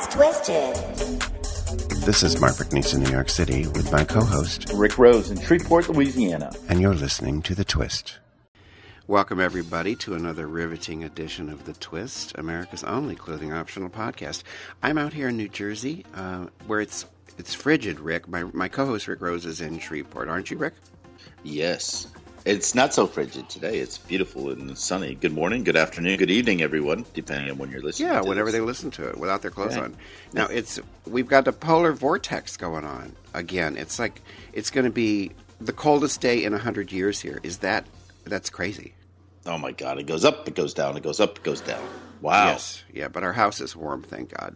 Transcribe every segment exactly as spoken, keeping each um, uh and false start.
That's Twisted. This is Mark McNeese in New York City with my co-host, Rick Rose in Shreveport, Louisiana. And you're listening to The Twist. Welcome, everybody, to another riveting edition of The Twist, America's only clothing optional podcast. I'm out here in New Jersey, uh, where it's it's frigid, Rick. My, my co-host, Rick Rose, is in Shreveport. Aren't you, Rick? Yes. It's not so frigid today. It's beautiful and sunny. Good morning, good afternoon, good evening, everyone, depending on when you're listening yeah, to whenever this. they listen to it, without their clothes Right. on. Now, it's we've got the polar vortex going on again. It's like it's going to be the coldest day in one hundred years here. Is that that's crazy? Oh, my God. It goes up, it goes down, it goes up, it goes down. Wow. Yes. Yeah, but our house is warm, thank God.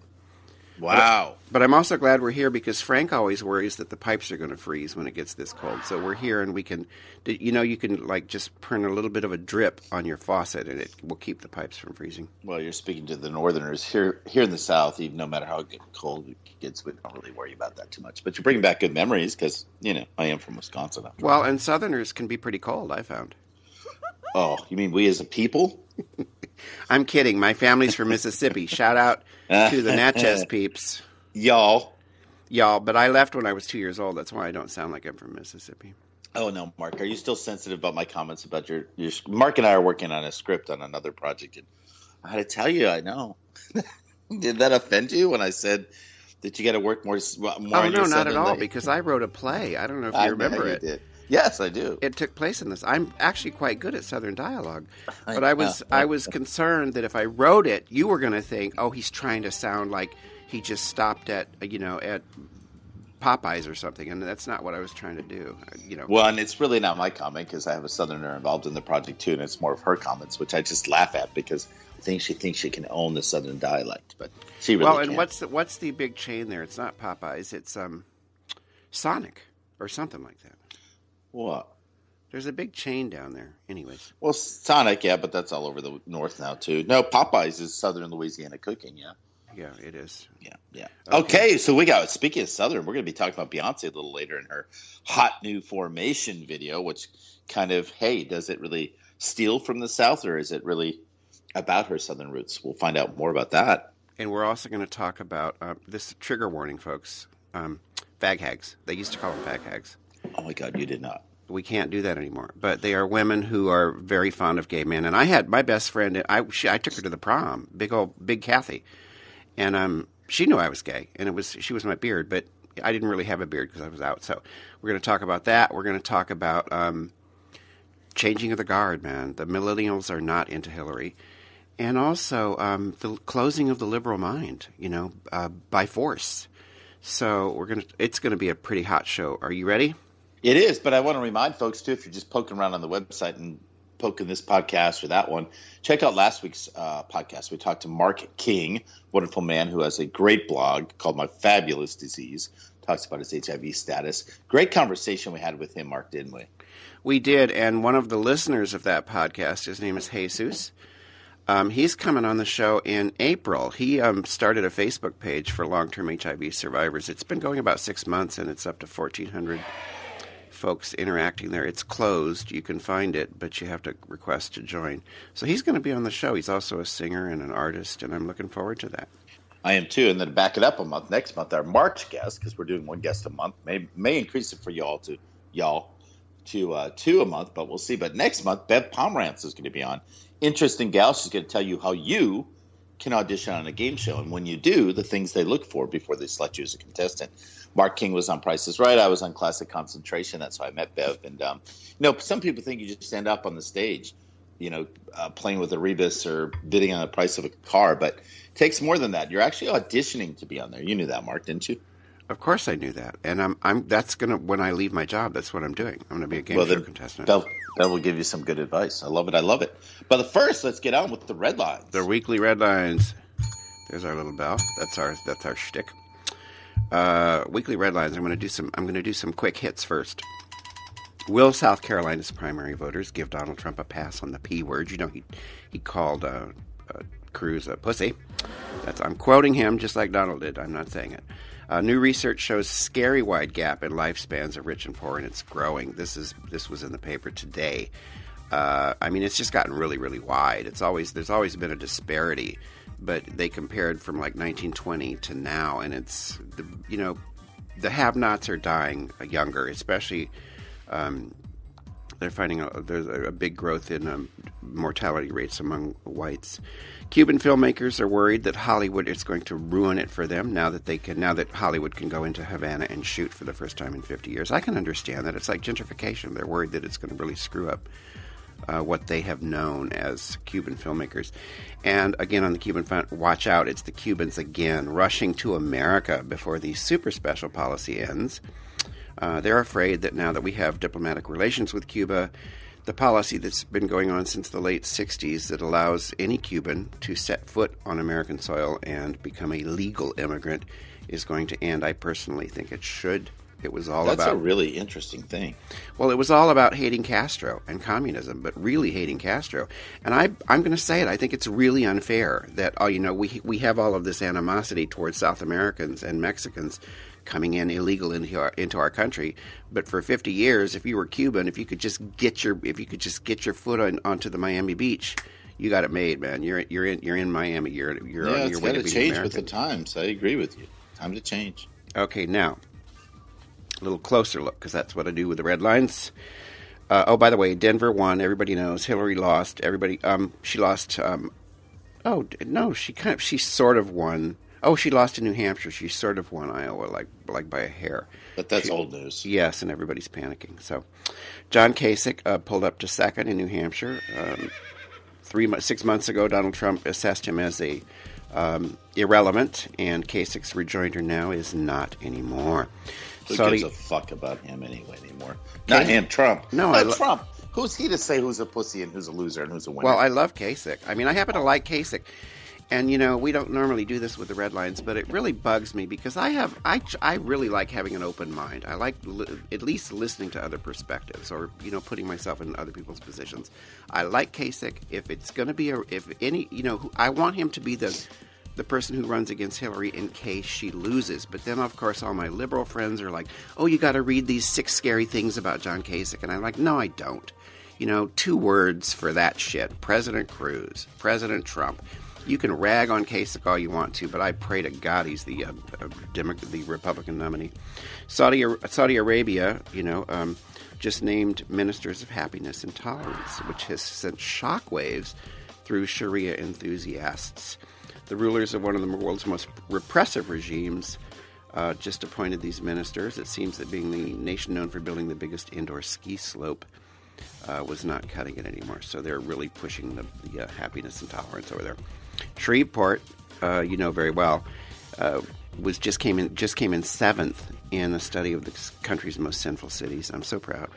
Wow. But, but I'm also glad we're here because Frank always worries that the pipes are going to freeze when it gets this cold. So we're here and we can, you know, you can like just print a little bit of a drip on your faucet and it will keep the pipes from freezing. Well, you're speaking to the Northerners. Here here in the South, even no matter how cold it gets, we don't really worry about that too much. But you bring back good memories because, you know, I am from Wisconsin. After Well, all. and Southerners can be pretty cold, I found. Oh, you mean we as a people? I'm kidding. My family's from Mississippi. Shout out to the Natchez peeps. Y'all. Y'all, but I left when I was two years old. That's why I don't sound like I'm from Mississippi. Oh, no, Mark. Are you still sensitive about my comments about your, your – Mark and I are working on a script on another project. And I had to tell you, I know. Did that offend you when I said that you got to work more, more Oh, on no, your not at Southern all, leg? because I wrote a play. I don't know if you I remember know you it. did. Yes, I do. It took place in this. I'm actually quite good at Southern dialogue, I but I was know. I was concerned that if I wrote it, you were going to think, oh, he's trying to sound like he just stopped at you know at Popeyes or something, and that's not what I was trying to do. You know. Well, and it's really not my comment because I have a Southerner involved in the project too, and it's more of her comments, which I just laugh at because I think she thinks she can own the Southern dialect, but she really well, can't. and what's the, what's the big chain there? It's not Popeyes. It's um, Sonic or something like that. What? There's a big chain down there. Anyways. Well, Sonic, yeah, but that's all over the north now too. No, Popeyes is Southern Louisiana cooking, yeah. Yeah, it is. Yeah, yeah. Okay. Okay, so we got, speaking of Southern, we're going to be talking about Beyonce a little later in her hot new formation video, which kind of, hey, does it really steal from the South or is it really about her Southern roots? We'll find out more about that. And we're also going to talk about uh, this trigger warning, folks. Um, fag hags. They used to call them fag hags. Oh, my God, you did not. We can't do that anymore. But they are women who are very fond of gay men. And I had my best friend, I, she, I took her to the prom, big old, big Kathy. And um, she knew I was gay. And it was she was my beard, but I didn't really have a beard because I was out. So we're going to talk about that. We're going to talk about um, changing of the guard, man. The millennials are not into Hillary. And also um, the closing of the liberal mind, you know, uh, by force. So we're going to. It's going to be a pretty hot show. Are you ready? It is, but I want to remind folks, too, if you're just poking around on the website and poking this podcast or that one, check out last week's uh, podcast. We talked to Mark King, wonderful man who has a great blog called My Fabulous Disease, talks about his H I V status. Great conversation we had with him, Mark, didn't we? We did, and one of the listeners of that podcast, his name is Jesus. Um, he's coming on the show in April. He um, started a Facebook page for long-term H I V survivors. It's been going about six months, and it's up to fourteen hundred folks interacting there. It's closed. You can find it, but you have to request to join. So he's going to be on the show. He's also a singer and an artist, and I'm looking forward to that. I am, too. And then to back it up a month, next month, our March guest, because we're doing one guest a month, may may increase it for y'all to y'all to uh, two a month, but we'll see. But next month, Bev Pomerantz is going to be on. Interesting gal. She's going to tell you how you can audition on a game show, and when you do, the things they look for before they select you as a contestant. Mark King was on Price is Right. I was on Classic Concentration. That's how I met Bev. And, um, you know, some people think you just stand up on the stage, you know, uh, playing with a rebus or bidding on the price of a car. But it takes more than that. You're actually auditioning to be on there. You knew that, Mark, didn't you? Of course I knew that. And I'm, I'm, that's going to, when I leave my job, that's what I'm doing. I'm going to be a game well, show then, contestant. Bev, Bev will give you some good advice. I love it. I love it. But first, let's get on with the red lines. The weekly red lines. There's our little bell. That's our, that's our shtick. Uh, weekly red lines. I'm going to do some. I'm going to do some quick hits first. Will South Carolina's primary voters give Donald Trump a pass on the P word? You know, he he called uh, uh, Cruz a pussy. That's I'm quoting him just like Donald did. I'm not saying it. Uh, new research shows scary wide gap in lifespans of rich and poor, and it's growing. This is this was in the paper today. Uh, I mean, it's just gotten really, really wide. It's always there's always been a disparity but they compared from like nineteen twenty to now, and it's the you know the have-nots are dying younger, especially. Um, they're finding a, there's a big growth in um, mortality rates among whites. Cuban filmmakers are worried that Hollywood is going to ruin it for them now that they can now that Hollywood can go into Havana and shoot for the first time in fifty years. I can understand that. It's like gentrification. They're worried that it's going to really screw up uh, what they have known as Cuban filmmakers. And again, on the Cuban front, watch out. It's the Cubans again rushing to America before the super special policy ends. Uh, they're afraid that now that we have diplomatic relations with Cuba, the policy that's been going on since the late sixties that allows any Cuban to set foot on American soil and become a legal immigrant is going to end. I personally think it should. It was all That's about... That's a really interesting thing. Well, it was all about hating Castro and communism, but really hating Castro. And I, I'm going to say it. I think it's really unfair that, oh, you know, we we have all of this animosity towards South Americans and Mexicans coming in illegal into our, into our country, but for fifty years, if you were Cuban, if you could just get your if you could just get your foot on, onto the Miami beach, you got it made, man. You're you're in you're in Miami. You're you're yeah, on your way to being American. It's got to change with the times. I agree with you. Time to change. Okay, now a little closer look, because that's what I do with the red lines. Uh, oh, by the way, Denver won. Everybody knows. Hillary lost. Everybody, um, she lost. Um, oh no, she kind of she sort of won. Oh, she lost in New Hampshire. She sort of won Iowa, like like by a hair. But that's she, old news. Yes, and everybody's panicking. So, John Kasich uh, pulled up to second in New Hampshire. Um, three six months ago, Donald Trump assessed him as a um, irrelevant, and Kasich's rejoinder now is not anymore. Who Saudi, gives a fuck about him anyway anymore? Not Kasich, him, Trump. No, Not I lo- Trump. Who's he to say who's a pussy and who's a loser and who's a winner? Well, I love Kasich. I mean, I happen to like Kasich. And, you know, we don't normally do this with the red lines, but it really bugs me because I have, I, I really like having an open mind. I like li- at least listening to other perspectives or, you know, putting myself in other people's positions. I like Kasich. If it's going to be a, if any, you know, I want him to be the, the person who runs against Hillary in case she loses. But then, of course, all my liberal friends are like, oh, you got to read these six scary things about John Kasich. And I'm like, no, I don't. You know, two words for that shit. President Cruz, President Trump. You can rag on Kasich all you want to, but I pray to God he's the uh, uh, Demo- the Republican nominee. Saudi Saudi Arabia, you know, um, just named ministers of happiness and tolerance, which has sent shockwaves through Sharia enthusiasts. The rulers of one of the world's most repressive regimes uh, just appointed these ministers. It seems that being the nation known for building the biggest indoor ski slope uh, was not cutting it anymore. So they're really pushing the, the uh, happiness and tolerance over there. Shreveport, uh, you know very well, uh, was just came in just came in seventh in a study of the country's most sinful cities. I'm so proud.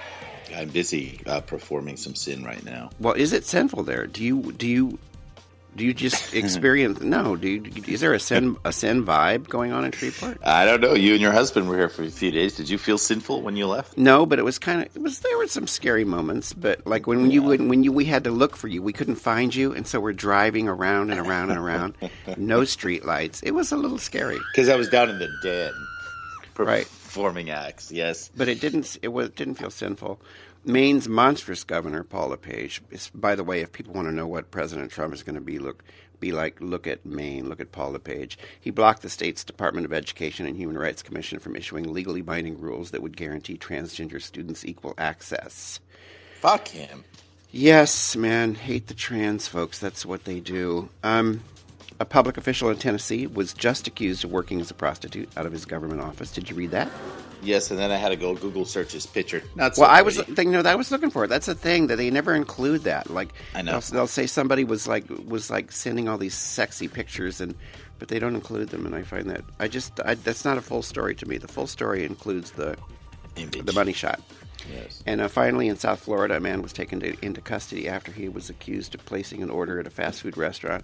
I'm busy uh, performing some sin right now. Well, is it sinful there? Do you do you do you just experience? No, do you, is there a sin a sin vibe going on in Shreveport? I don't know. You and your husband were here for a few days. Did you feel sinful when you left? No, but it was kind of it was there were some scary moments. But like when, when you when, when you we had to look for you, we couldn't find you, and so we're driving around and around and around. No street lights. It was a little scary because I was down in the den, right, performing acts. Yes, but it didn't. It was didn't feel sinful. Maine's monstrous governor, Paul LePage. Is, by the way, if people want to know what President Trump is going to be look be like, look at Maine. Look at Paul LePage. He blocked the state's Department of Education and Human Rights Commission from issuing legally binding rules that would guarantee transgender students equal access. Fuck him. Yes, man. Hate the trans folks. That's what they do. Um, a public official in Tennessee was just accused of working as a prostitute out of his government office. Did you read that? Yes, and then I had to go Google search his picture. Not so well, pretty. I was thinking, no, I was looking for it. That's the thing that they never include that. Like, I know they'll, they'll say somebody was like was like sending all these sexy pictures, and but they don't include them. And I find that I just I, that's not a full story to me. The full story includes the Image. the money shot. Yes. And uh, finally, in South Florida, a man was taken to, into custody after he was accused of placing an order at a fast food restaurant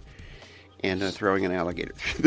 and uh, throwing an alligator through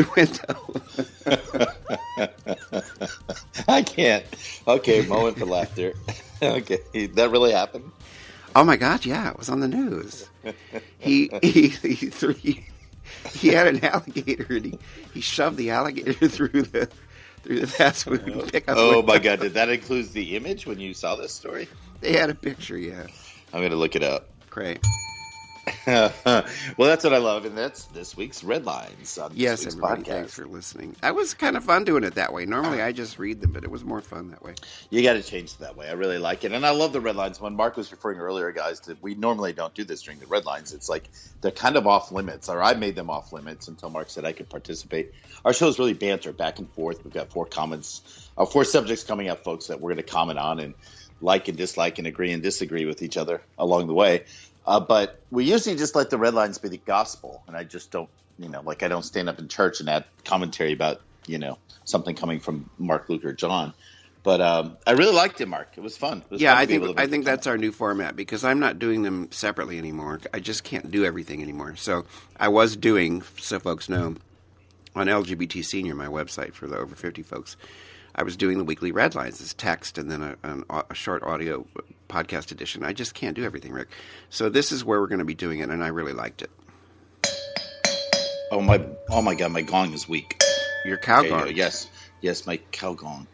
the window. I can't. Okay, moment for laughter. Okay, that really happened? Oh my God, yeah, it was on the news. He he he, threw, he, he had an alligator and he, he shoved the alligator through the through the fast food oh, pickup Oh window. my God, did that include the image when you saw this story? They had a picture, yeah. I'm going to look it up. Great. Well, that's what I love, and that's this week's Red Lines on this Yes, week's everybody, podcast. thanks for listening. That was kind of fun doing it that way. Normally, I just read them, but it was more fun that way. You got to change it that way. I really like it, and I love the Red Lines. When Mark was referring earlier, guys, to we normally don't do this during the Red Lines. It's like they're kind of off limits, or I made them off limits until Mark said I could participate. Our show is really banter back and forth. We've got four comments, uh, four subjects coming up, folks, that we're going to comment on and like and dislike and agree and disagree with each other along the way. Uh, but we usually just let the Red Lines be the gospel, and I just don't, you know, like I don't stand up in church and add commentary about, you know, something coming from Mark, Luke, or John. But um, I really liked it, Mark. It was fun. It was yeah, fun I to be able think to I make think a that's our new format because I'm not doing them separately anymore. I just can't do everything anymore. So I was doing, so folks know, on L G B T Senior, my website for the over fifty folks, I was doing the weekly Red Lines as text and then a, an, a short audio podcast edition. I just can't do everything, Rick. So this is where we're going to be doing it, and I really liked it. Oh my! Oh my God! My gong is weak. Your cow There you gong. go. Yes, yes, my cow gong.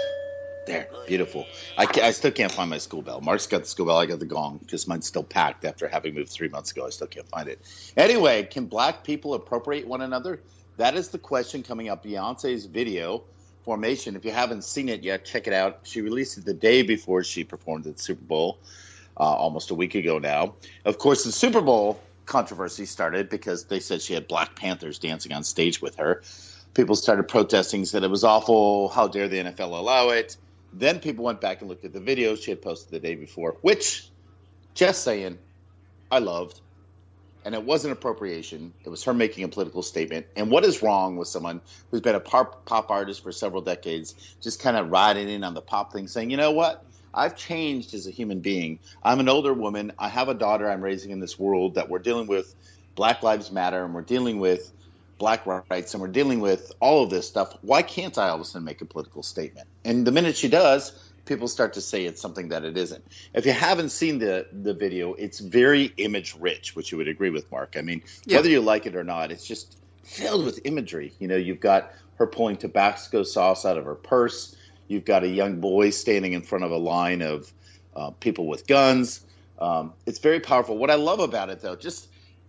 There, beautiful. I, ca- I still can't find my school bell. Mark's got the school bell. I got the gong because mine's still packed after having moved three months ago. I still can't find it. Anyway, can black people appropriate one another? That is the question coming up. Beyonce's video, Formation. If you haven't seen it yet, check it out. She released it the day before she performed at the Super Bowl, uh, almost a week ago now. Of course, the Super Bowl controversy started because they said she had Black Panthers dancing on stage with her. People started protesting, said it was awful. How dare the N F L allow it? Then people went back and looked at the videos she had posted the day before, which, just saying, I loved. And it wasn't appropriation. It was her making a political statement. And what is wrong with someone who's been a pop, pop artist for several decades, just kind of riding in on the pop thing, saying, you know what? I've changed as a human being. I'm an older woman. I have a daughter I'm raising in this world that we're dealing with Black Lives Matter, and we're dealing with black rights, and we're dealing with all of this stuff. Why can't I all of a sudden make a political statement? And the minute she does, people start to say it's something that it isn't. If you haven't seen the the video, it's very image rich, which you would agree with, Mark. I mean, Yeah. whether you like it or not, it's just filled with imagery. You know, you've got her pulling Tabasco sauce out of her purse. You've got a young boy standing in front of a line of uh, people with guns. Um, it's very powerful. What I love about it, though, just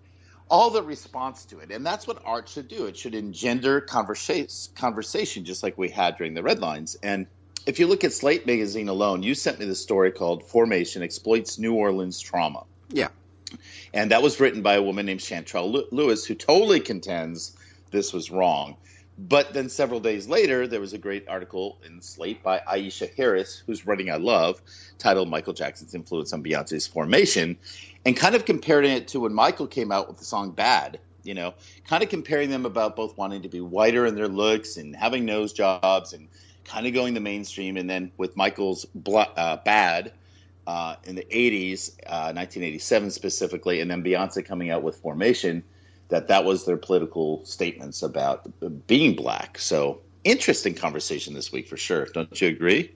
all the response to it. And that's what art should do. It should engender conversation, conversation just like we had during the Red Lines. And if you look at Slate magazine alone, you sent me the story called Formation Exploits New Orleans Trauma. Yeah. And that was written by a woman named Chantrell Lewis, who totally contends this was wrong. But then several days later, there was a great article in Slate by Aisha Harris, whose writing I love, titled Michael Jackson's Influence on Beyonce's Formation, and kind of comparing it to when Michael came out with the song Bad, you know, kind of comparing them about both wanting to be whiter in their looks and having nose jobs and kind of going the mainstream. And then with Michael's Bla- uh, Bad uh, in the eighties, uh, nineteen eighty-seven specifically, and then Beyonce coming out with Formation, that that was their political statements about being black. So interesting conversation this week for sure. Don't you agree?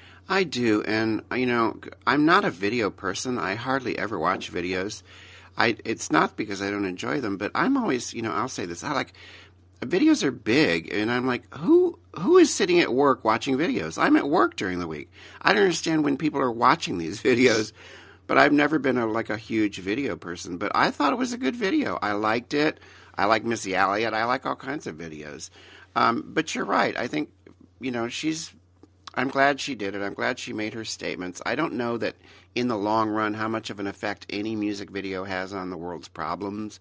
I do, and you know, I'm not a video person. I hardly ever watch videos. I it's not because I don't enjoy them, but I'm always, you know, I'll say this. I like videos are big, and I'm like, who who is sitting at work watching videos? I'm at work during the week. I don't understand when people are watching these videos. But I've never been a, like a huge video person. But I thought it was a good video. I liked it. I like Missy Elliott. I like all kinds of videos. Um, but you're right. I think, you know, she's – I'm glad she did it. I'm glad she made her statements. I don't know that in the long run how much of an effect any music video has on the world's problems.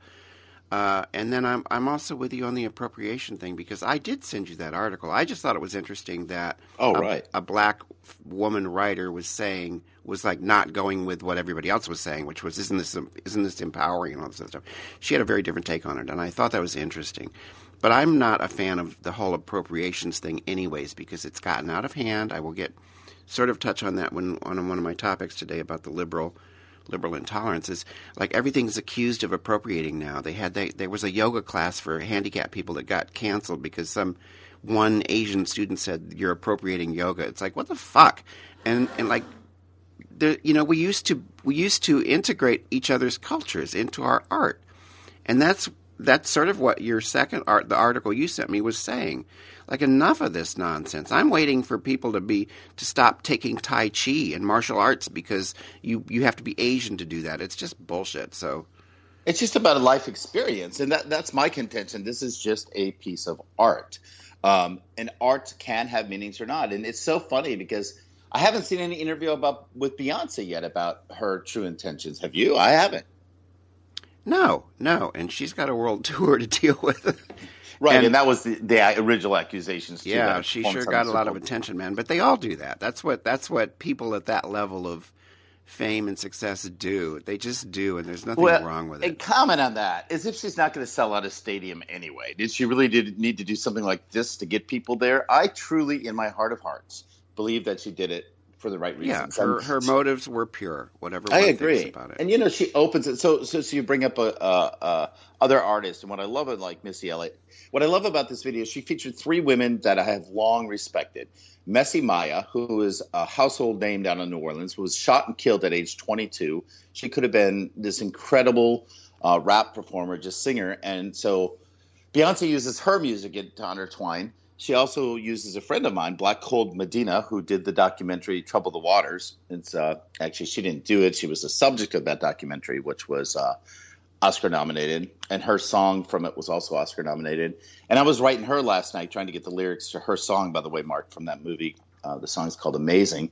Uh, and then I'm I'm also with you on the appropriation thing because I did send you that article. I just thought it was interesting that oh, a, right. a black woman writer was saying was like not going with what everybody else was saying, which was isn't this isn't this empowering and all this other stuff. She had a very different take on it, and I thought that was interesting. But I'm not a fan of the whole appropriations thing, anyways, because it's gotten out of hand. I will get sort of touch on that when on one of my topics today about the liberal. liberal intolerance is like everything's accused of appropriating now. They had they, there was a yoga class for handicapped people that got canceled because some one Asian student said you're appropriating yoga. It's like what the fuck, and and like there, you know we used to we used to integrate each other's cultures into our art, and that's that's sort of what your second art the article you sent me was saying. Like enough of this nonsense. I'm waiting for people to be to stop taking Tai Chi and martial arts because you, you have to be Asian to do that. It's just bullshit. So It's just about a life experience, and that, that's my contention. This is just a piece of art. Um, and art can have meanings or not. And it's so funny because I haven't seen any interview about with Beyonce yet about her true intentions. Have you? I haven't. No, no. And she's got a world tour to deal with. Right, and, and that was the, the original accusations, too. Yeah, she sure got a lot of attention, man. But they all do that. That's what that's what people at that level of fame and success do. They just do, and there's nothing well, wrong with it. And comment on that, as if she's not going to sell out a stadium anyway. Did she really did need to do something like this to get people there? I truly, in my heart of hearts, believe that she did it for the right reasons. Yeah, her, her motives were pure, whatever one I agree. thinks about it. And, you know, she opens it. So, so, so you bring up a, a, a other artists, and what I love about, like, Missy Elliott, what I love about this video, she featured three women that I have long respected. Messi Maya, who is a household name down in New Orleans, was shot and killed at age twenty-two. She could have been this incredible uh, rap performer, just singer. And so Beyonce uses her music to intertwine. She also uses a friend of mine, Black Cold Medina, who did the documentary Trouble the Waters. It's uh, actually, she didn't do it. She was the subject of that documentary, which was uh, Oscar nominated. And her song from it was also Oscar nominated. And I was writing her last night, trying to get the lyrics to her song, by the way, Mark, from that movie. Uh, the song is called Amazing.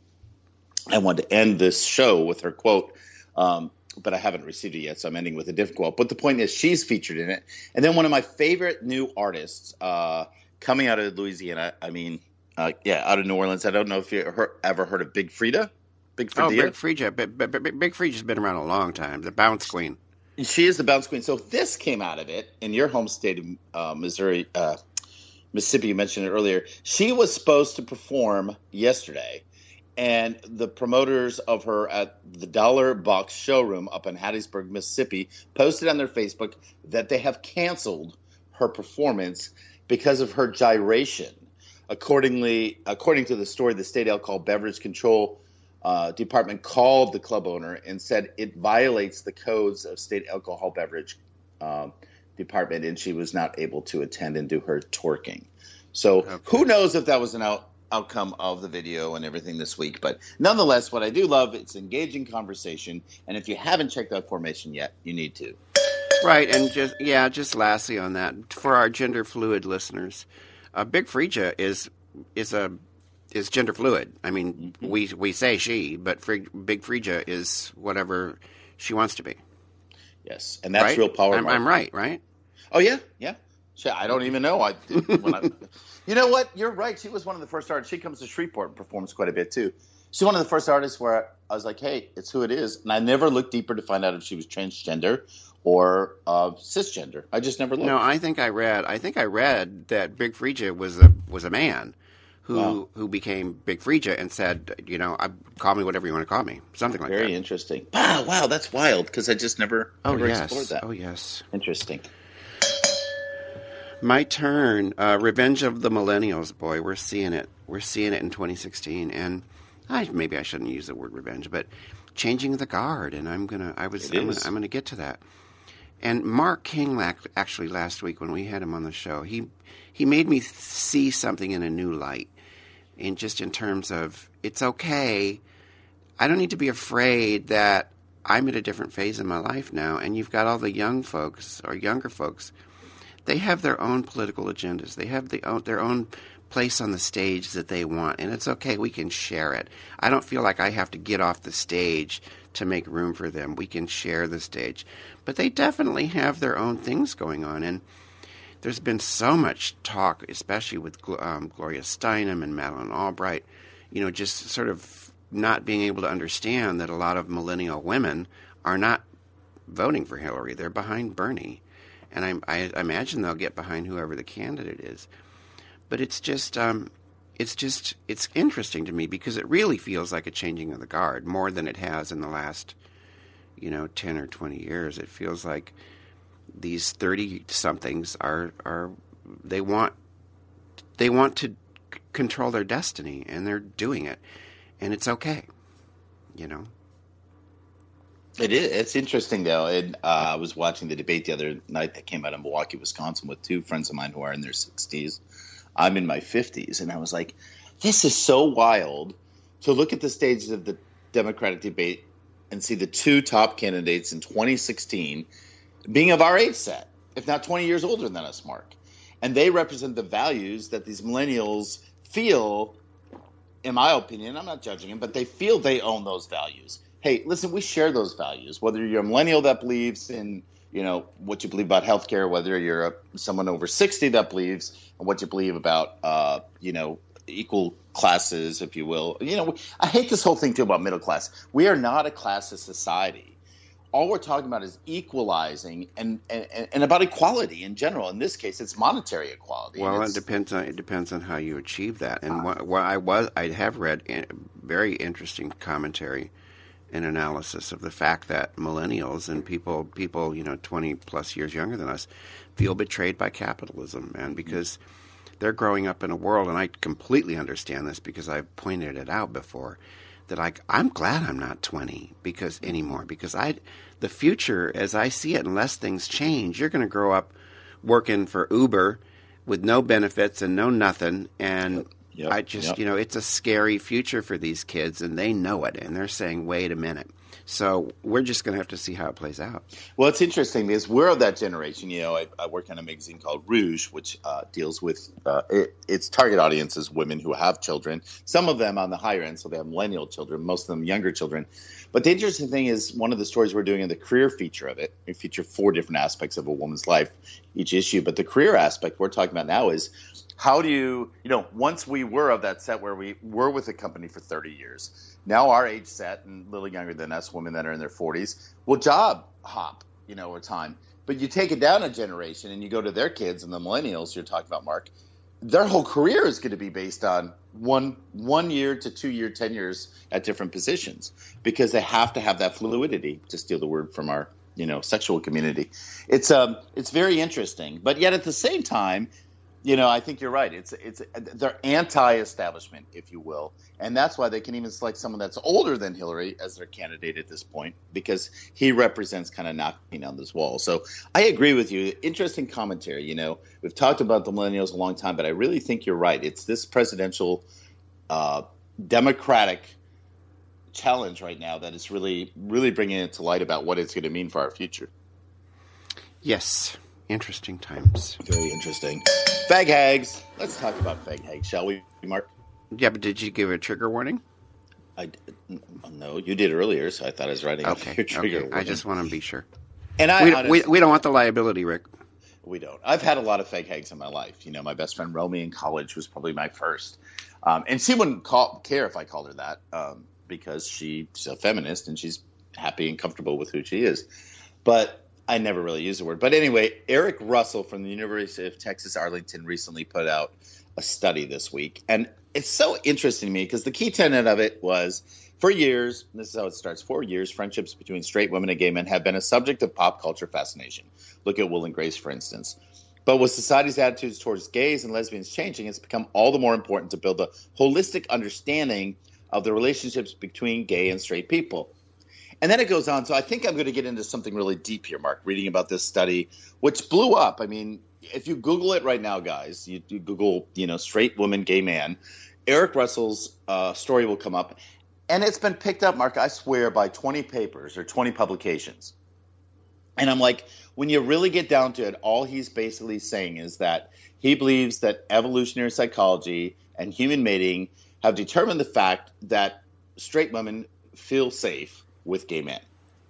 I wanted to end this show with her quote, um, but I haven't received it yet, so I'm ending with a different quote. But the point is, she's featured in it. And then one of my favorite new artists, uh, coming out of Louisiana, I mean, uh, yeah, out of New Orleans. I don't know if you heard, ever heard of Big Frida. Big Frida. Oh, Big Frida. Big, Big, Big Frida's been around a long time. The bounce queen. She is the bounce queen. So this came out of it in your home state of uh, Missouri, uh, Mississippi. You mentioned it earlier. She was supposed to perform yesterday, and the promoters of her at the Dollar Box showroom up in Hattiesburg, Mississippi, posted on their Facebook that they have canceled her performance because of her gyration. Accordingly, according to the story, the state alcohol beverage control uh, department called the club owner and said it violates the codes of state alcohol beverage um, department, and she was not able to attend and do her twerking. So okay. Who knows if that was an out, outcome of the video and everything this week. But nonetheless, what I do love, it's engaging conversation. And if you haven't checked out Formation yet, you need to. Right, and just yeah, just lastly on that, for our gender fluid listeners, uh, Big Frida is is a is gender fluid. I mean, mm-hmm. we we say she, but Frig, Big Frida is whatever she wants to be. Yes, and that's right? real power. I'm, I'm right, right? Oh yeah, yeah. I don't even know. I, when I, you know what? You're right. She was one of the first artists. She comes to Shreveport and performs quite a bit too. She's one of the first artists where I was like, hey, it's who it is. And I never looked deeper to find out if she was transgender or uh, cisgender. I just never looked. No, I think I read. I think I read that Big Frida was a was a man who wow. who became Big Frida and said, you know, I, call me whatever you want to call me, something like Very that. Very interesting. Wow, wow, that's wild because I just never, oh, never yes. explored that. Oh yes, interesting. My turn. Uh, Revenge of the Millennials, boy, we're seeing it. We're seeing it in twenty sixteen, and I, maybe I shouldn't use the word revenge, but changing the guard, and I'm gonna. I was. I'm gonna, I'm gonna get to that. And Mark King, actually, last week when we had him on the show, he he made me see something in a new light, in just in terms of it's okay. I don't need to be afraid that I'm at a different phase in my life now, and you've got all the young folks or younger folks. They have their own political agendas. They have the own, their own place on the stage that they want, and it's okay. We can share it. I don't feel like I have to get off the stage to make room for them. We can share the stage. But they definitely have their own things going on, and there's been so much talk, especially with um, Gloria Steinem and Madeleine Albright, you know, just sort of not being able to understand that a lot of millennial women are not voting for Hillary. They're behind Bernie. And I, I imagine they'll get behind whoever the candidate is. But it's just, um, it's just, it's interesting to me because it really feels like a changing of the guard more than it has in the last, you know, ten or twenty years. It feels like these thirty-somethings are, are they want, they want to c- control their destiny, and they're doing it. And it's okay, you know. It is. It's interesting, though. And uh, I was watching the debate the other night that came out of Milwaukee, Wisconsin, with two friends of mine who are in their sixties. I'm in my fifties. And I was like, this is so wild to look at the stages of the Democratic debate and see the two top candidates in twenty sixteen being of our age set, if not twenty years older than us, Mark. And they represent the values that these millennials feel, in my opinion, I'm not judging them, but they feel they own those values. Hey, listen, we share those values. Whether you're a millennial that believes in, you know, what you believe about healthcare, whether you're a, someone over sixty that believes in what you believe about, uh, you know, equal classes, if you will. You know, I hate this whole thing too about middle class. We are not a classist society. All we're talking about is equalizing and, and, and about equality in general. In this case, it's monetary equality. Well, it depends on it depends on how you achieve that. And what, what I was I have read a very interesting commentary and analysis of the fact that millennials and people people you know twenty plus years younger than us feel betrayed by capitalism, man, because they're growing up in a world, and I completely understand this because I've pointed it out before. That I, I'm glad I'm not twenty because anymore because I, the future as I see it, unless things change, you're going to grow up working for Uber with no benefits and no nothing, and yep, I just yep. you know it's a scary future for these kids, and they know it, and they're saying, "Wait a minute." So we're just going to have to see how it plays out. Well, it's interesting because we're of that generation. You know, I, I work on a magazine called Rouge, which uh, deals with uh, it, its target audience is women who have children. Some of them on the higher end, so they have millennial children. Most of them younger children. But the interesting thing is one of the stories we're doing in the career feature of it. We feature four different aspects of a woman's life, each issue. But the career aspect we're talking about now is how do you, you know, once we were of that set where we were with a company for thirty years, now our age set and a little younger than us, women that are in their forties, will job hop, you know, over time. But you take it down a generation and you go to their kids and the millennials you're talking about, Mark, their whole career is going to be based on one one year to two year tenures at different positions because they have to have that fluidity, to steal the word from our, you know, sexual community. It's um it's very interesting. But yet at the same time, you know, I think you're right. It's it's they're anti-establishment, if you will, and that's why they can even select someone that's older than Hillary as their candidate at this point because he represents kind of knocking down this wall. So I agree with you. Interesting commentary. You know, we've talked about the millennials a long time, but I really think you're right. It's this presidential uh, Democratic challenge right now that is really really bringing it to light about what it's going to mean for our future. Yes. Interesting times. Very interesting. Fag hags. Let's talk about fag hags, shall we, Mark? Yeah, but did you give a trigger warning? I no, you did earlier, so I thought I was writing okay, your trigger okay. warning. I just want to be sure. And I we, honestly, we, we don't want the liability, Rick. We don't. I've had a lot of fag hags in my life. You know, my best friend Romy in college was probably my first, um, and she wouldn't call, care if I called her that um, because she's a feminist and she's happy and comfortable with who she is, but I never really use the word. But anyway, Eric Russell from the University of Texas Arlington recently put out a study this week. And it's so interesting to me because the key tenet of it was for years, this is how it starts, for years, friendships between straight women and gay men have been a subject of pop culture fascination. Look at Will and Grace, for instance. But with society's attitudes towards gays and lesbians changing, it's become all the more important to build a holistic understanding of the relationships between gay and straight people. And then it goes on. So I think I'm going to get into something really deep here, Mark, reading about this study, which blew up. I mean, if you Google it right now, guys, you, you Google, you know, straight woman, gay man, Eric Russell's uh, story will come up. And it's been picked up, Mark, I swear, by twenty papers or twenty publications. And I'm like, when you really get down to it, all he's basically saying is that he believes that evolutionary psychology and human mating have determined the fact that straight women feel safe with gay men.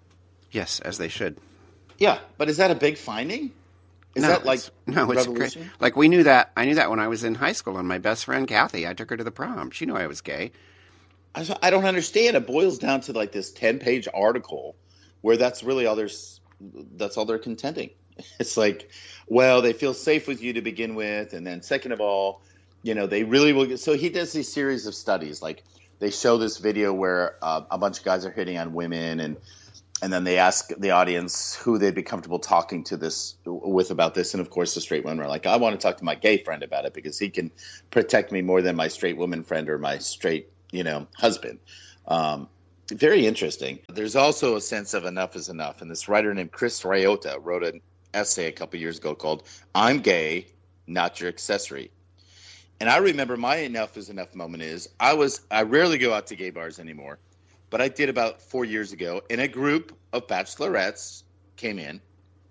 Yes, as they should. Yeah, but is that a big finding? Is no, that like no? It's great. Like we knew that. I knew that when I was in high school, and my best friend Kathy, I took her to the prom. She knew I was gay. I, I don't understand. It boils down to like this ten-page article where that's really all they're that's all they're contending. It's like, well, they feel safe with you to begin with, and then second of all, you know, they really will. Get, so he does these series of studies, like. They show this video where uh, a bunch of guys are hitting on women, and and then they ask the audience who they'd be comfortable talking to this with about this. And of course, the straight women are like, I want to talk to my gay friend about it because he can protect me more than my straight woman friend or my straight, you know, husband. Um, very interesting. There's also a sense of enough is enough. And this writer named Chris Ryota wrote an essay a couple years ago called I'm Gay, Not Your Accessory. And I remember my enough is enough moment is I was I rarely go out to gay bars anymore, but I did about four years ago, and a group of bachelorettes came in,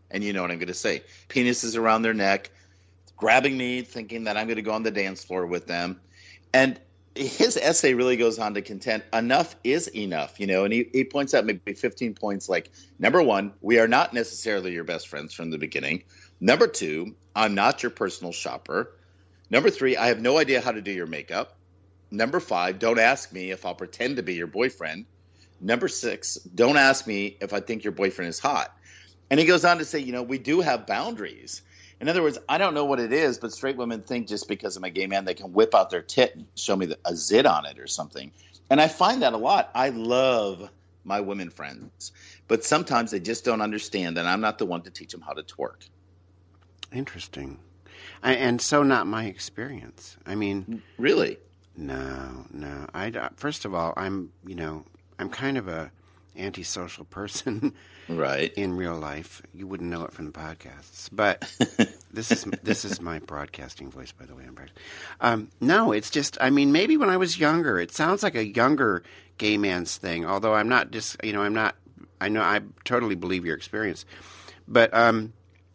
And you know what I'm going to say. Penises around their neck, grabbing me, thinking that I'm going to go on the dance floor with them. And his essay really goes on to contend enough is enough, you know, and he, he points out maybe fifteen points like, number one, we are not necessarily your best friends from the beginning. Number two, I'm not your personal shopper. Number three, I have no idea how to do your makeup. Number five, don't ask me if I'll pretend to be your boyfriend. Number six, don't ask me if I think your boyfriend is hot. And he goes on to say, you know, we do have boundaries. In other words, I don't know what it is, but straight women think just because I'm a gay man, they can whip out their tit and show me the, a zit on it or something. And I find that a lot. I love my women friends, but sometimes they just don't understand that I'm not the one to teach them how to twerk. Interesting. I, and so not my experience. I mean, really? No, no. I, first of all, I'm, you know, I'm kind of a antisocial person. Right. In real life. You wouldn't know it from the podcasts. But this is this is my broadcasting voice, by the way. I'm um, no, it's just, I mean, maybe when I was younger, it sounds like a younger gay man's thing, although I'm not just, you know, I'm not, I know, I totally believe your experience. But, um,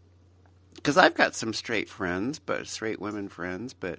because I've got some straight friends, but straight women friends, but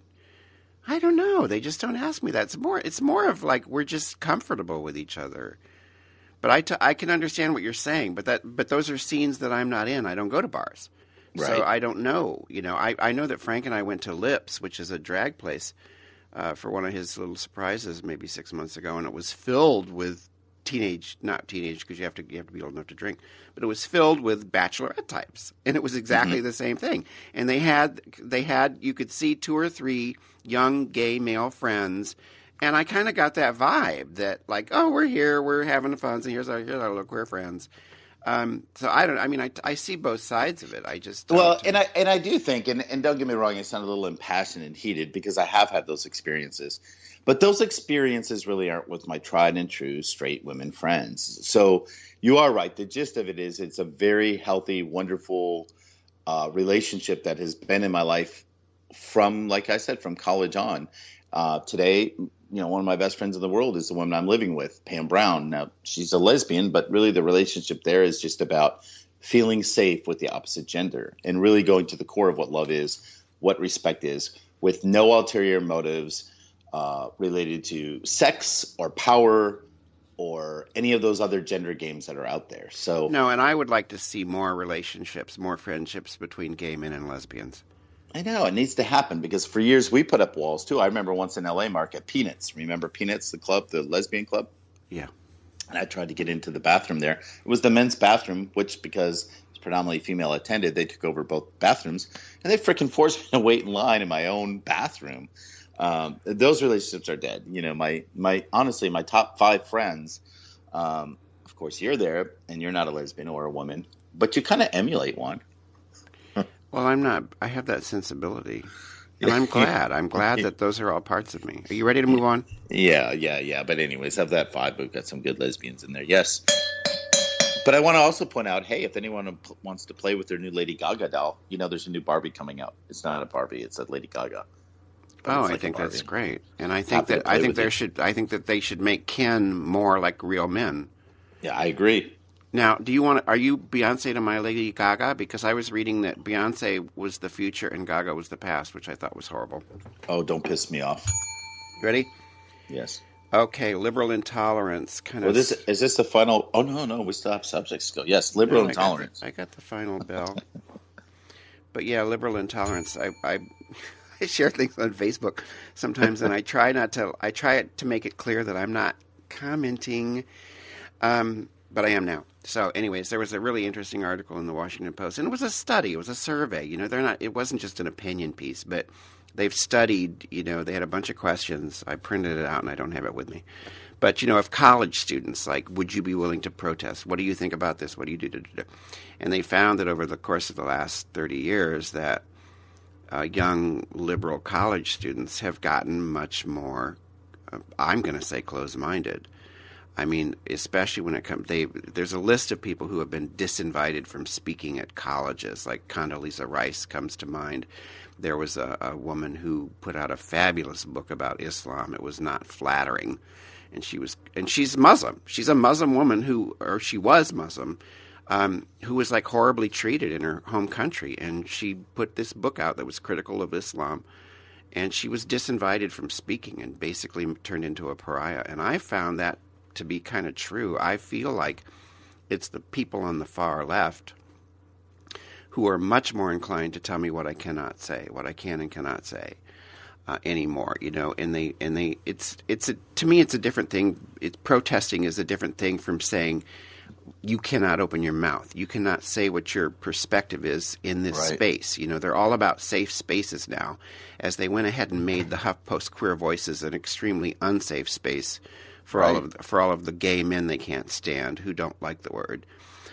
I don't know. They just don't ask me that. It's more, it's more of like we're just comfortable with each other. But I, t- I can understand what you're saying, but that but those are scenes that I'm not in. I don't go to bars. Right. So I don't know. You know, I, I know that Frank and I went to Lips, which is a drag place, uh, for one of his little surprises maybe six months ago, and it was filled with teenage, not teenage because you have to you have to be old enough to drink, but it was filled with bachelorette types, and it was exactly mm-hmm. the same thing. And they had they had you could see two or three young gay male friends. And I kind of got that vibe that, like, oh, we're here, we're having fun, and here's our, here's our look, we're friends. Um, so I don't. I mean, I, I see both sides of it. I just don't. Well, and I and I do think, and, and don't get me wrong, I sound a little impassioned and heated because I have had those experiences, but those experiences really aren't with my tried and true straight women friends. So you are right. The gist of it is, it's a very healthy, wonderful uh, relationship that has been in my life from, like I said, from college on. Uh, today, you know, one of my best friends in the world is the woman I'm living with, Pam Brown. Now, she's a lesbian, but really the relationship there is just about feeling safe with the opposite gender and really going to the core of what love is, what respect is, with no ulterior motives uh, related to sex or power or any of those other gender games that are out there. So no, and I would like to see more relationships, more friendships between gay men and lesbians. I know. It needs to happen because for years we put up walls, too. I remember once in L A, Mark, at Peanuts. Remember Peanuts, the club, the lesbian club? Yeah. And I tried to get into the bathroom there. It was the men's bathroom, which because it's predominantly female attended, they took over both bathrooms. And they freaking forced me to wait in line in my own bathroom. Um, those relationships are dead. You know, my, my honestly, my top five friends, um, of course, you're there and you're not a lesbian or a woman, but you kind of emulate one. Well, I'm not. I have that sensibility, and I'm glad. I'm glad that those are all parts of me. Are you ready to move on? Yeah, yeah, yeah. But anyways, of that five, we've got some good lesbians in there. Yes. But I want to also point out, hey, if anyone wants to play with their new Lady Gaga doll, you know, there's a new Barbie coming out. It's not a Barbie; it's a Lady Gaga. But oh, like I think that's great, and I think Happy that I think there you. should. I think that they should make Ken more like real men. Yeah, I agree. Now, do you want? Are you Beyonce to my Lady Gaga? Because I was reading that Beyonce was the future and Gaga was the past, which I thought was horrible. Oh, don't piss me off. You ready? Yes. Okay, liberal intolerance. Kind well, of. This is this the final? Oh no, no, we still have subjects still. Yes, liberal no, intolerance. I got, the, I got the final bell. But yeah, liberal intolerance. I, I I share things on Facebook sometimes, and I try not to. I try to make it clear that I'm not commenting, um, but I am now. So, anyways, there was a really interesting article in the Washington Post, and it was a study. It was a survey. You know, they're not. It wasn't just an opinion piece, but they've studied. You know, they had a bunch of questions. I printed it out, and I don't have it with me. But you know, of college students, like, would you be willing to protest? What do you think about this? What do you do? do, do? And they found that over the course of the last thirty years, that uh, young liberal college students have gotten much more. Uh, I'm going to say closed-minded. I mean, especially when it comes, they there's a list of people who have been disinvited from speaking at colleges, like Condoleezza Rice comes to mind. There was a, a woman who put out a fabulous book about Islam. It was not flattering, and she was, and she's Muslim. She's a Muslim woman who, or she was Muslim, um, who was like horribly treated in her home country, and she put this book out that was critical of Islam, and she was disinvited from speaking and basically turned into a pariah. And I found that to be kind of true. I feel like it's the people on the far left who are much more inclined to tell me what I cannot say, what I can and cannot say uh, anymore. You know, and they and they it's it's a, to me it's a different thing. It's protesting is a different thing from saying you cannot open your mouth. You cannot say what your perspective is in this Right. space. You know, they're all about safe spaces now, as they went ahead and made the HuffPost Queer Voices an extremely unsafe space for all Right. of the, for all of the gay men they can't stand who don't like the word.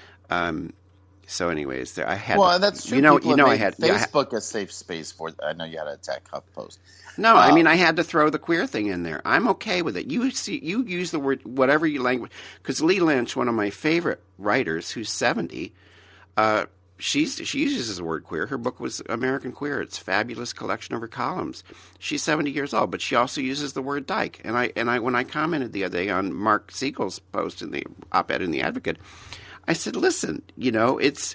Um. So, anyways, there I had. Well, to, and that's true. You know, People you know, have I made had. yeah, I had- Facebook a safe space for. I know you had to attack HuffPost. No, I Uh, mean I had to throw the queer thing in there. I'm okay with it. You see, you use the word whatever you language because Lee Lynch, one of my favorite writers, who's seventy, uh, she's she uses the word queer. Her book was American Queer. It's a fabulous collection of her columns. She's seventy years old, but she also uses the word dyke. And I and I when I commented the other day on Mark Siegel's post in the op-ed in the Advocate, I said, listen, you know, it's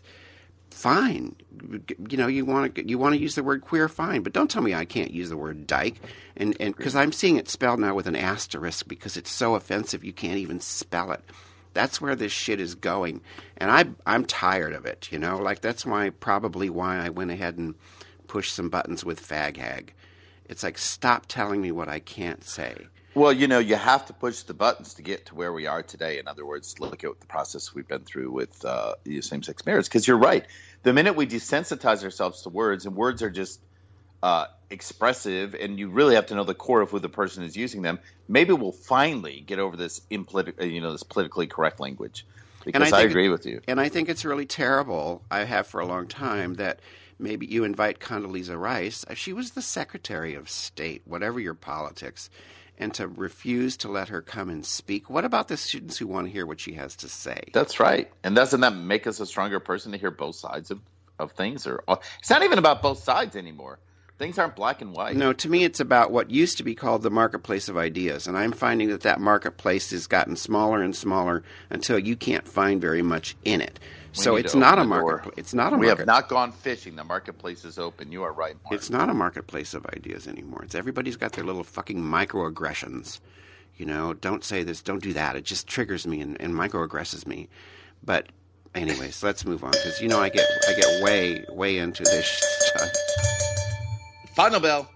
fine. You know, you want to you want to use the word queer, fine, but don't tell me I can't use the word dyke. And and because I'm seeing it spelled now with an asterisk because it's so offensive you can't even spell it. That's where this shit is going, and I I'm tired of it. You know, like that's why probably why I went ahead and pushed some buttons with Fag Hag. It's like stop telling me what I can't say. Well, you know, you have to push the buttons to get to where we are today. In other words, look at the process we've been through with uh, same-sex marriage. Because you're right. The minute we desensitize ourselves to words, and words are just uh, expressive, and you really have to know the core of who the person is using them, maybe we'll finally get over this impolitic, you know, this politically correct language. Because I, think agree it- with you. And I think it's really terrible, I have for a long time, that maybe you invite Condoleezza Rice. She was the Secretary of State, whatever your politics, and to refuse to let her come and speak. What about the students who want to hear what she has to say? That's right. And doesn't that make us a stronger person to hear both sides of, of things? Or it's not even about both sides anymore. Things aren't black and white. No, to me it's about what used to be called the marketplace of ideas, and I'm finding that that marketplace has gotten smaller and smaller until you can't find very much in it. We So need it's to not a open the door. marketplace. It's not a We market. have not gone fishing. The marketplace is open. You are right, Mark. It's not a marketplace of ideas anymore. It's everybody's got their little fucking microaggressions. You know, don't say this, don't do that. It just triggers me and, and microaggresses me. But anyways, let's move on because you know I get I get way way into this stuff. Final bell.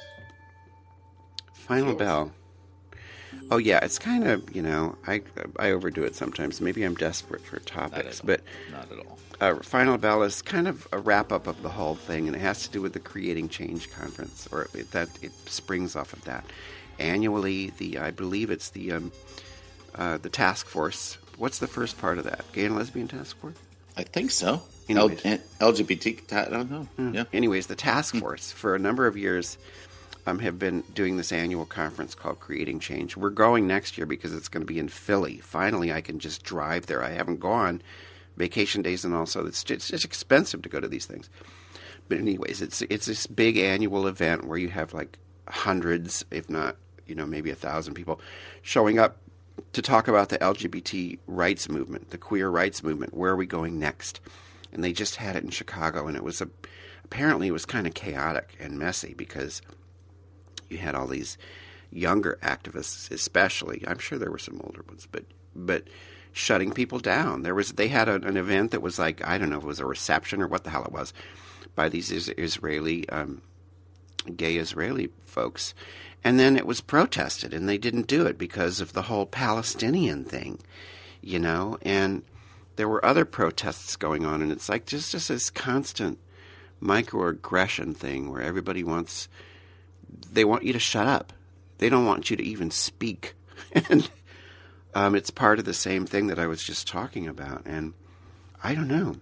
Final Yours. bell. Oh yeah, it's kind of you know I I overdo it sometimes. Maybe I'm desperate for topics, all. but Not at all. uh, Final Bell is kind of a wrap up of the whole thing, and it has to do with the Creating Change conference, or it, that it springs off of that. Annually, the I believe it's the um, uh, the task force. What's the first part of that? Gay and Lesbian Task Force? I think so. L- Anyways. L G B T. I don't know. Yeah. Anyways, the task force for a number of years um, have been doing this annual conference called Creating Change. We're going next year because it's going to be in Philly. Finally, I can just drive there. I haven't gone. Vacation days and also it's just, it's expensive to go to these things. But anyways, it's it's this big annual event where you have like hundreds, if not you know maybe a thousand people showing up to talk about the L G B T rights movement, the queer rights movement. Where are we going next? And they just had it in Chicago, and it was a apparently it was kind of chaotic and messy because you had all these younger activists, especially. I'm sure there were some older ones, but but shutting people down. There was they had a, an event that was like I don't know if it was a reception or what the hell it was by these is, Israeli um, gay Israeli folks, and then it was protested, and they didn't do it because of the whole Palestinian thing, you know, and there were other protests going on, and it's like just, just this constant microaggression thing where everybody wants, they want you to shut up. They don't want you to even speak. And um, it's part of the same thing that I was just talking about, and I don't know.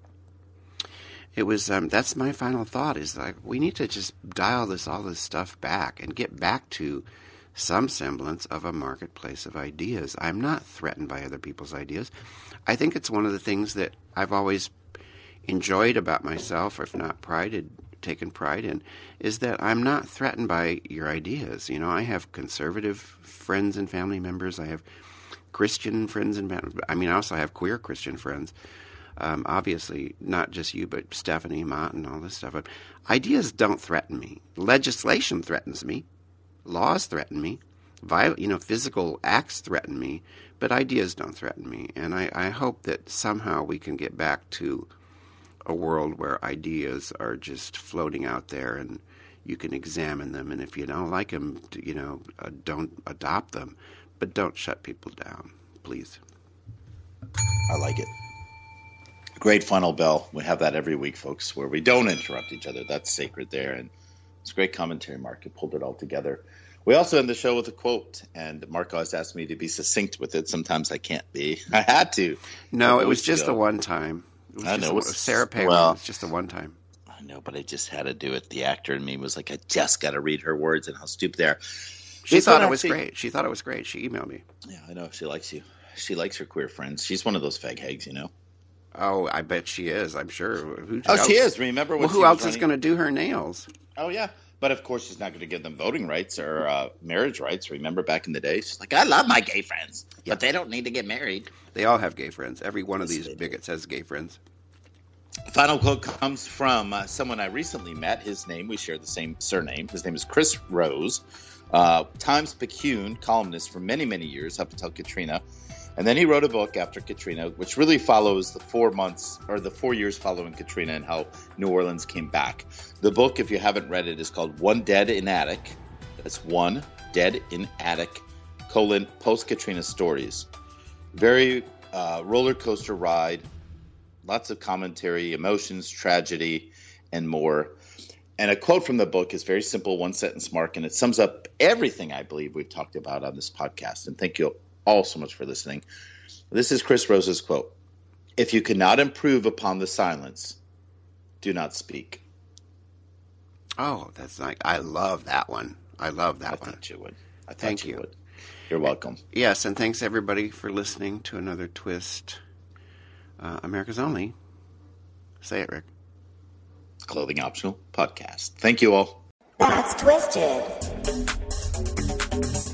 It was, um, that's my final thought is like, we need to just dial this, all this stuff back and get back to some semblance of a marketplace of ideas. I'm not threatened by other people's ideas. I think it's one of the things that I've always enjoyed about myself, or if not prided, taken pride in, is that I'm not threatened by your ideas. You know, I have conservative friends and family members. I have Christian friends and, I mean, I also have queer Christian friends. Um, obviously, not just you, but Stephanie Mott and all this stuff. But ideas don't threaten me. Legislation threatens me. Laws threaten me. Viol- you know, physical acts threaten me. But ideas don't threaten me. And I, I hope that somehow we can get back to a world where ideas are just floating out there and you can examine them. And if you don't like them, you know, uh, don't adopt them. But don't shut people down, please. I like it. Great final bell. We have that every week, folks, where we don't interrupt each other. That's sacred there. And it's great commentary, Mark. You pulled it all together. We also end the show with a quote, and Mark always asked me to be succinct with it. Sometimes I can't be. I had to. No, it was just the one time. It was I just know. A, It was, Sarah Palin. well, It's just the one time. I know, but I just had to do it. The actor in me was like, I just got to read her words and how stupid they are. She This thought one it was actually- great. She thought it was great. She emailed me. Yeah, I know. She likes you. She likes her queer friends. She's one of those fag hags, you know. Oh, I bet she is. I'm sure. Who, Oh, she is. Remember when Well, she who was else is running- going to do her nails? Oh, yeah. But, of course, she's not going to give them voting rights or uh, marriage rights. Remember back in the day? She's like, I love my gay friends, Yeah. but they don't need to get married. They all have gay friends. Every one of Yes, these they do. bigots has gay friends. Final quote comes from uh, someone I recently met. His name, we share the same surname. His name is Chris Rose, uh, Times-Picayune columnist for many, many years up until Katrina. And then he wrote a book after Katrina, which really follows the four months or the four years following Katrina and how New Orleans came back. The book, if you haven't read it, is called One Dead in Attic. That's One Dead in Attic, colon, post-Katrina stories. Very uh, roller coaster ride. Lots of commentary, emotions, tragedy, and more. And a quote from the book is very simple, one sentence, Mark, and it sums up everything I believe we've talked about on this podcast. And thank you all so much for listening. This is Chris Rose's quote. If you cannot improve upon the silence, do not speak. Oh, that's like, I love that one. I love that I one. thought you would. I thought Thank you, you. would. You're welcome. Yes, and thanks everybody for listening to another Twist. Uh, America's Only. Say it, Rick. Clothing Optional podcast. Thank you all. That's Twisted.